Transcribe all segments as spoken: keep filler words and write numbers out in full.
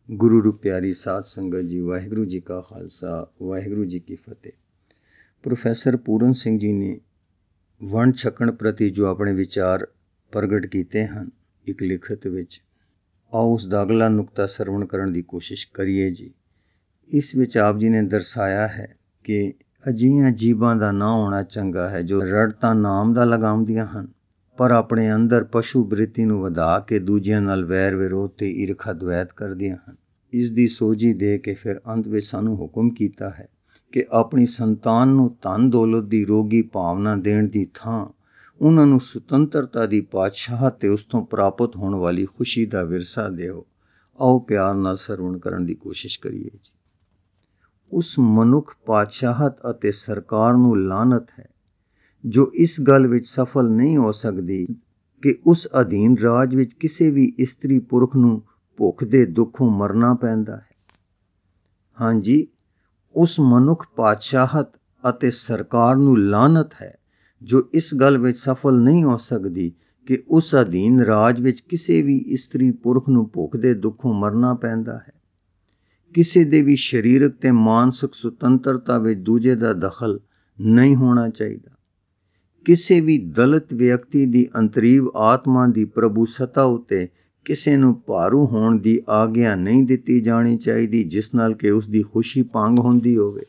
ਗੁਰੂ ਰੂ ਪਿਆਰੀ ਸਾਧ ਸੰਗਤ ਜੀ, ਵਾਹਿਗੁਰੂ ਜੀ ਕਾ ਖਾਲਸਾ, ਵਾਹਿਗੁਰੂ ਜੀ ਕੀ ਫਤਿਹ। ਪ੍ਰੋਫੈਸਰ ਪੂਰਨ ਸਿੰਘ ਜੀ ਨੇ ਵੰਡ ਛਕਣ ਪ੍ਰਤੀ ਜੋ ਆਪਣੇ ਵਿਚਾਰ ਪ੍ਰਗਟ ਕੀਤੇ ਹਨ ਇੱਕ ਲਿਖਤ ਵਿੱਚ, ਆਓ ਉਸ ਦਾ ਅਗਲਾ ਨੁਕਤਾ ਸਰਵਣ ਕਰਨ ਦੀ ਕੋਸ਼ਿਸ਼ ਕਰੀਏ ਜੀ। ਇਸ ਵਿੱਚ ਆਪ ਜੀ ਨੇ ਦਰਸਾਇਆ ਹੈ ਕਿ ਅਜਿਹੀਆਂ ਜੀਵਾਂ ਦਾ ਨਾ ਹੋਣਾ ਚੰਗਾ ਹੈ ਜੋ ਰੜ ਤਾਂ ਨਾਮ ਦਾ ਲਗਾਉਂਦੀਆਂ ਹਨ, ਪਰ ਆਪਣੇ ਅੰਦਰ ਪਸ਼ੂ ਬ੍ਰਿਤੀ ਨੂੰ ਵਧਾ ਕੇ ਦੂਜਿਆਂ ਨਾਲ ਵੈਰ ਵਿਰੋਧ ਤੇ ਈਰਖਾ ਦਵੈਤ ਕਰਦੀਆਂ ਹਨ। ਇਸ ਦੀ ਸੋਝੀ ਦੇ ਕੇ ਫਿਰ ਅੰਤ ਵਿੱਚ ਸਾਨੂੰ ਹੁਕਮ ਕੀਤਾ ਹੈ ਕਿ ਆਪਣੀ ਸੰਤਾਨ ਨੂੰ ਧਨ ਦੌਲਤ ਦੀ ਰੋਗੀ ਭਾਵਨਾ ਦੇਣ ਦੀ ਥਾਂ ਉਹਨਾਂ ਨੂੰ ਸੁਤੰਤਰਤਾ ਦੀ ਪਾਤਸ਼ਾਹਤ ਤੇ ਉਸ ਤੋਂ ਪ੍ਰਾਪਤ ਹੋਣ ਵਾਲੀ ਖੁਸ਼ੀ ਦਾ ਵਿਰਸਾ ਦਿਓ। ਆਓ ਪਿਆਰ ਨਾਲ ਸਰਵਣ ਕਰਨ ਦੀ ਕੋਸ਼ਿਸ਼ ਕਰੀਏ ਜੀ। ਉਸ ਮਨੁੱਖ ਪਾਤਸ਼ਾਹਤ ਅਤੇ ਸਰਕਾਰ ਨੂੰ ਲਾਨਤ ਹੈ ਜੋ ਇਸ ਗੱਲ ਵਿੱਚ ਸਫਲ ਨਹੀਂ ਹੋ ਸਕਦੀ ਕਿ ਉਸ ਅਧੀਨ ਰਾਜ ਵਿੱਚ ਕਿਸੇ ਵੀ ਇਸਤਰੀ ਪੁਰਖ ਨੂੰ ਭੁੱਖ ਦੇ ਦੁੱਖੋਂ ਮਰਨਾ ਪੈਂਦਾ ਹੈ। ਹਾਂਜੀ, ਉਸ ਮਨੁੱਖ ਪਾਤਸ਼ਾਹਤ ਅਤੇ ਸਰਕਾਰ ਨੂੰ ਲਾਨਤ ਹੈ ਜੋ ਇਸ ਗੱਲ ਵਿੱਚ ਸਫਲ ਨਹੀਂ ਹੋ ਸਕਦੀ ਕਿ ਉਸ ਅਧੀਨ ਰਾਜ ਵਿੱਚ ਕਿਸੇ ਵੀ ਇਸਤਰੀ ਪੁਰਖ ਨੂੰ ਭੁੱਖ ਦੇ ਦੁੱਖੋਂ ਮਰਨਾ ਪੈਂਦਾ ਹੈ। ਕਿਸੇ ਦੇ ਵੀ ਸਰੀਰਕ ਤੇ ਮਾਨਸਿਕ ਸੁਤੰਤਰਤਾ ਵਿੱਚ ਦੂਜੇ ਦਾ ਦਖਲ ਨਹੀਂ ਹੋਣਾ ਚਾਹੀਦਾ। ਕਿਸੇ ਵੀ ਦਲਿਤ ਵਿਅਕਤੀ ਦੀ ਅੰਤਰੀਵ ਆਤਮਾ ਦੀ ਪ੍ਰਭੂ ਸਤਾ ਉੱਤੇ ਕਿਸੇ ਨੂੰ ਭਾਰੂ ਹੋਣ ਦੀ ਆਗਿਆ ਨਹੀਂ ਦਿੱਤੀ ਜਾਣੀ ਚਾਹੀਦੀ, ਜਿਸ ਨਾਲ ਕਿ ਉਸ ਦੀ ਖੁਸ਼ੀ ਭੰਗ ਹੁੰਦੀ ਹੋਵੇ।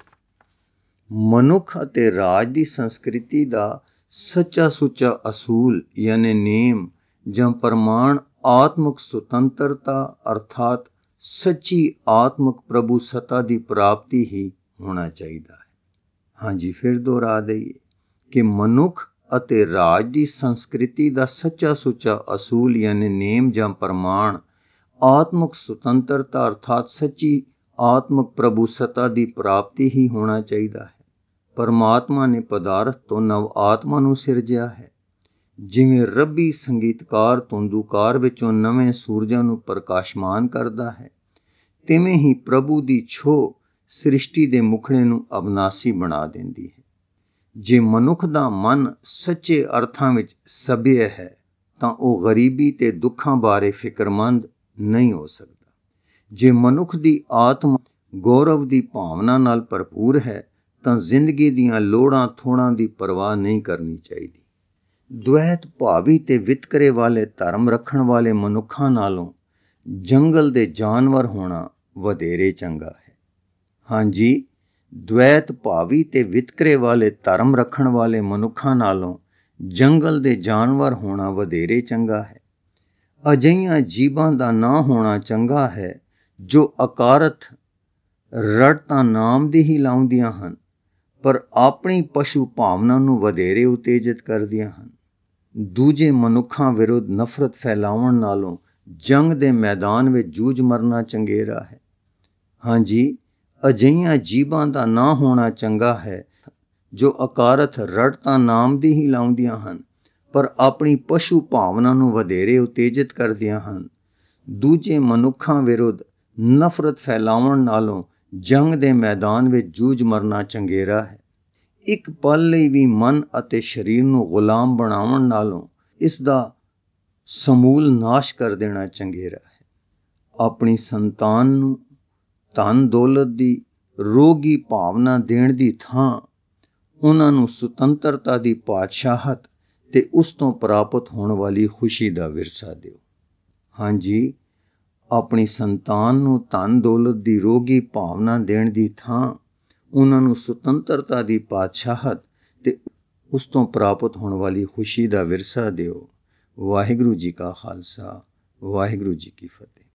ਮਨੁੱਖ ਅਤੇ ਰਾਜ ਦੀ ਸੰਸਕ੍ਰਿਤੀ ਦਾ ਸੱਚਾ ਸੁੱਚਾ ਅਸੂਲ ਯਾਨੀ ਨੇਮ ਜਾਂ ਪ੍ਰਮਾਣ ਆਤਮਕ ਸੁਤੰਤਰਤਾ ਅਰਥਾਤ ਸੱਚੀ ਆਤਮਕ ਪ੍ਰਭੂ ਸਤਾ ਦੀ ਪ੍ਰਾਪਤੀ ਹੀ ਹੋਣਾ ਚਾਹੀਦਾ ਹੈ। ਹਾਂਜੀ, ਫਿਰ ਦੁਹਰਾ ਦਈਏ ਕਿ ਮਨੁੱਖ ਅਤੇ ਰਾਜ ਦੀ ਸੰਸਕ੍ਰਿਤੀ ਦਾ ਸੱਚਾ ਸੁੱਚਾ ਅਸੂਲ ਯਾਨੀ ਨੇਮ ਜਾਂ ਪ੍ਰਮਾਣ ਆਤਮਕ ਸੁਤੰਤਰਤਾ ਅਰਥਾਤ ਸੱਚੀ ਆਤਮਕ ਪ੍ਰਭੂ ਸਤਾ ਦੀ ਪ੍ਰਾਪਤੀ ਹੀ ਹੋਣਾ ਚਾਹੀਦਾ ਹੈ। ਪਰਮਾਤਮਾ ਨੇ ਪਦਾਰਥ ਤੋਂ ਨਵ ਆਤਮਾ ਨੂੰ ਸਿਰਜਿਆ ਹੈ। ਜਿਵੇਂ ਰੱਬੀ ਸੰਗੀਤਕਾਰ ਧੁੰਦੂਕਾਰ ਵਿੱਚੋਂ ਨਵੇਂ ਸੂਰਜਾਂ ਨੂੰ ਪ੍ਰਕਾਸ਼ਮਾਨ ਕਰਦਾ ਹੈ, ਤਿਵੇਂ ਹੀ ਪ੍ਰਭੂ ਦੀ ਛੋਹ ਸ੍ਰਿਸ਼ਟੀ ਦੇ ਮੁਖੜੇ ਨੂੰ ਅਬਨਾਸੀ ਬਣਾ ਦਿੰਦੀ ਹੈ। ਜੇ ਮਨੁੱਖ ਦਾ ਮਨ ਸੱਚੇ ਅਰਥਾਂ ਵਿੱਚ ਸਭਿਅ ਹੈ ਤਾਂ ਉਹ ਗਰੀਬੀ ਤੇ ਦੁੱਖਾਂ ਬਾਰੇ ਫਿਕਰਮੰਦ ਨਹੀਂ ਹੋ ਸਕਦਾ। ਜੇ ਮਨੁੱਖ ਦੀ ਆਤਮਾ ਗੌਰਵ ਦੀ ਭਾਵਨਾ ਨਾਲ ਭਰਪੂਰ ਹੈ ਤਾਂ ਜ਼ਿੰਦਗੀ ਦੀਆਂ ਲੋੜਾਂ ਥੋੜਾਂ ਦੀ ਪਰਵਾਹ ਨਹੀਂ ਕਰਨੀ ਚਾਹੀਦੀ। ਦਵੈਤ ਭਾਵੀ ਤੇ ਵਿਤਕਰੇ ਵਾਲੇ ਧਰਮ ਰੱਖਣ ਵਾਲੇ ਮਨੁੱਖਾਂ ਨਾਲੋਂ ਜੰਗਲ ਦੇ ਜਾਨਵਰ ਹੋਣਾ ਵਧੇਰੇ ਚੰਗਾ ਹੈ। ਹਾਂਜੀ, ਦਵੈਤ ਭਾਵੀ ਤੇ ਵਿਤਕਰੇ ਵਾਲੇ ਧਰਮ ਰੱਖਣ ਵਾਲੇ ਮਨੁੱਖਾਂ ਨਾਲੋਂ ਜੰਗਲ ਦੇ ਜਾਨਵਰ ਹੋਣਾ ਵਧੇਰੇ ਚੰਗਾ ਹੈ। ਅਜਿਹੀਆਂ ਜੀਵਾਂ ਦਾ ਨਾ ਹੋਣਾ ਚੰਗਾ ਹੈ ਜੋ ਅਕਾਰਥ ਰੜ ਤਾਂ ਨਾਮ ਦੀ ਹੀ ਲਾਉਂਦੀਆਂ ਹਨ, ਪਰ ਆਪਣੀ ਪਸ਼ੂ ਭਾਵਨਾ ਨੂੰ ਵਧੇਰੇ ਉਤੇਜਿਤ ਕਰਦੀਆਂ ਹਨ। ਦੂਜੇ ਮਨੁੱਖਾਂ ਵਿਰੁੱਧ ਨਫ਼ਰਤ ਫੈਲਾਉਣ ਨਾਲੋਂ ਜੰਗ ਦੇ ਮੈਦਾਨ ਵਿੱਚ ਜੂਝ ਮਰਨਾ ਚੰਗੇਰਾ ਹੈ। ਹਾਂਜੀ, ਅਜਿਹੀਆਂ ਜੀਵਾਂ ਦਾ ਨਾ ਹੋਣਾ ਚੰਗਾ ਹੈ ਜੋ ਅਕਾਰਥ ਰੜ ਤਾਂ ਨਾਮ ਦੀ ਹੀ ਲਾਉਂਦੀਆਂ ਹਨ, ਪਰ ਆਪਣੀ ਪਸ਼ੂ ਭਾਵਨਾ ਨੂੰ ਵਧੇਰੇ ਉਤੇਜਿਤ ਕਰਦੀਆਂ ਹਨ। ਦੂਜੇ ਮਨੁੱਖਾਂ ਵਿਰੁੱਧ ਨਫ਼ਰਤ ਫੈਲਾਉਣ ਨਾਲੋਂ ਜੰਗ ਦੇ ਮੈਦਾਨ ਵਿੱਚ ਜੂਝ ਮਰਨਾ ਚੰਗੇਰਾ ਹੈ। ਇੱਕ ਪਲ ਲਈ ਵੀ ਮਨ ਅਤੇ ਸਰੀਰ ਨੂੰ ਗੁਲਾਮ ਬਣਾਉਣ ਨਾਲੋਂ ਇਸ ਦਾ ਸਮੂਲ ਨਾਸ਼ ਕਰ ਦੇਣਾ ਚੰਗੇਰਾ ਹੈ। ਆਪਣੀ ਸੰਤਾਨ ਨੂੰ ਧਨ ਦੌਲਤ ਦੀ ਰੋਗੀ ਭਾਵਨਾ ਦੇਣ ਦੀ ਥਾਂ ਉਹਨਾਂ ਨੂੰ ਸੁਤੰਤਰਤਾ ਦੀ ਪਾਤਸ਼ਾਹਤ ਤੇ ਉਸ ਤੋਂ ਪ੍ਰਾਪਤ ਹੋਣ ਵਾਲੀ ਖੁਸ਼ੀ ਦਾ ਵਿਰਸਾ ਦਿਓ। ਹਾਂਜੀ, ਆਪਣੀ ਸੰਤਾਨ ਨੂੰ ਧਨ ਦੌਲਤ ਦੀ ਰੋਗੀ ਭਾਵਨਾ ਦੇਣ ਦੀ ਥਾਂ ਉਹਨਾਂ ਨੂੰ ਸੁਤੰਤਰਤਾ ਦੀ ਪਾਤਸ਼ਾਹਤ ਤੇ ਉਸ ਤੋਂ ਪ੍ਰਾਪਤ ਹੋਣ ਵਾਲੀ ਖੁਸ਼ੀ ਦਾ ਵਿਰਸਾ ਦਿਓ। ਵਾਹਿਗੁਰੂ ਜੀ ਕਾ ਖਾਲਸਾ, ਵਾਹਿਗੁਰੂ ਜੀ ਕੀ ਫਤਿਹ।